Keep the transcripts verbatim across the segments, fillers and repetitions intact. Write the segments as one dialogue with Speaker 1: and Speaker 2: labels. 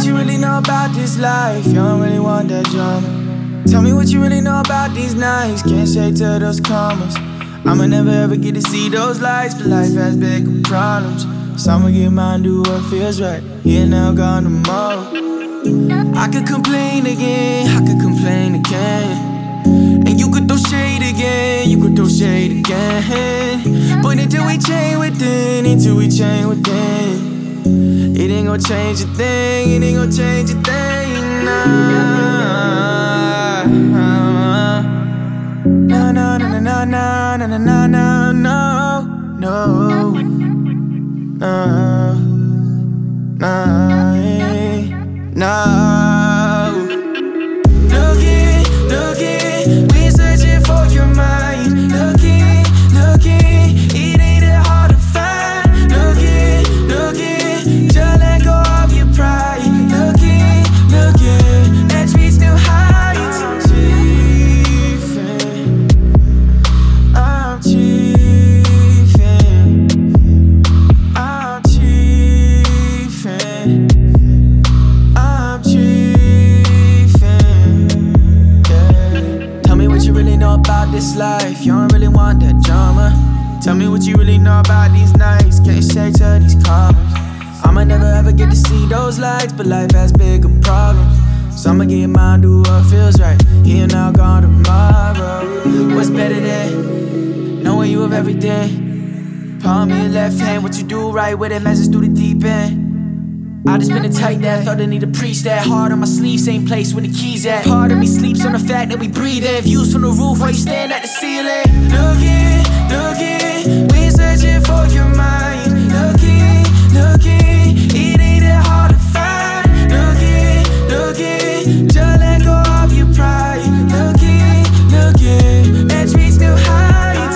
Speaker 1: what you really know about this life. You don't really want that drama. Tell me what you really know about these nights. Can't shake to those commas. I'ma never ever get to see those lights, but life has bigger problems. So I'ma get mine, do what feels right. Here now, gone tomorrow. I could complain again, I could complain again. And you could throw shade again, you could throw shade again. But until we change within, until we change within, it ain't gon' change a thing, it ain't gon' change a thing, nah. No, no, no, no, no, no, no, no, no, no, no, no, no, no. Looking, looking, we searching for your mind. Looking, looking, it ain't that hard to find. Looking, looking, just let go of your pride. Looking, looking, let's reach new heights. I'm chiefin', I'm chiefin', I'm chiefin', yeah. Tell me what you really know about this life. You don't really want that drama. Tell me what you really know about these nights. Can't shake to these commas. I'ma never ever get to see those lights, but life has bigger problems. So I'ma get mine, do what feels right. Here now, gone tomorrow. What's better than knowing you of everything? Palm in your left hand, what you do right with it, message through the deep end. I just been a tight that, felt the need to preach that. Hard on my sleeve, same place where the keys at. Part of me sleeps on the fact that we breathe in. Views from the roof while you stand at the ceiling. Looking, looking, we're searching for your mind. Looking, looking, it ain't that hard to find. Looking, looking, just let go of your pride. Looking, looking, let's reach new heights.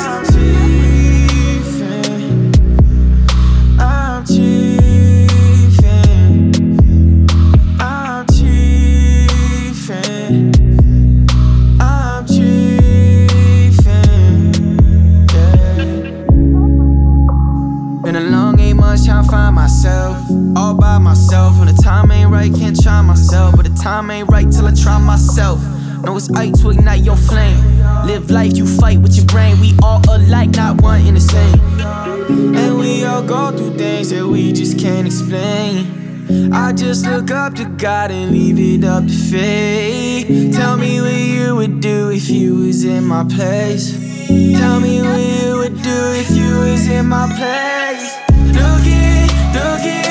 Speaker 1: I'm chiefin', I'm chiefin', I'm chiefin', yeah. Been a long eight months trying to find myself, all by myself. When the time ain't right, can't try myself, but the time ain't right till I try myself. Know it's ike to ignite your flame. Live life, you fight with your brain. We all alike, not one in the same. And we all go through things that we just can't explain. I just look up to God and leave it up to fate. Tell me what you would do if you was in my place. Tell me what you would do if you was in my place. Looking, looking.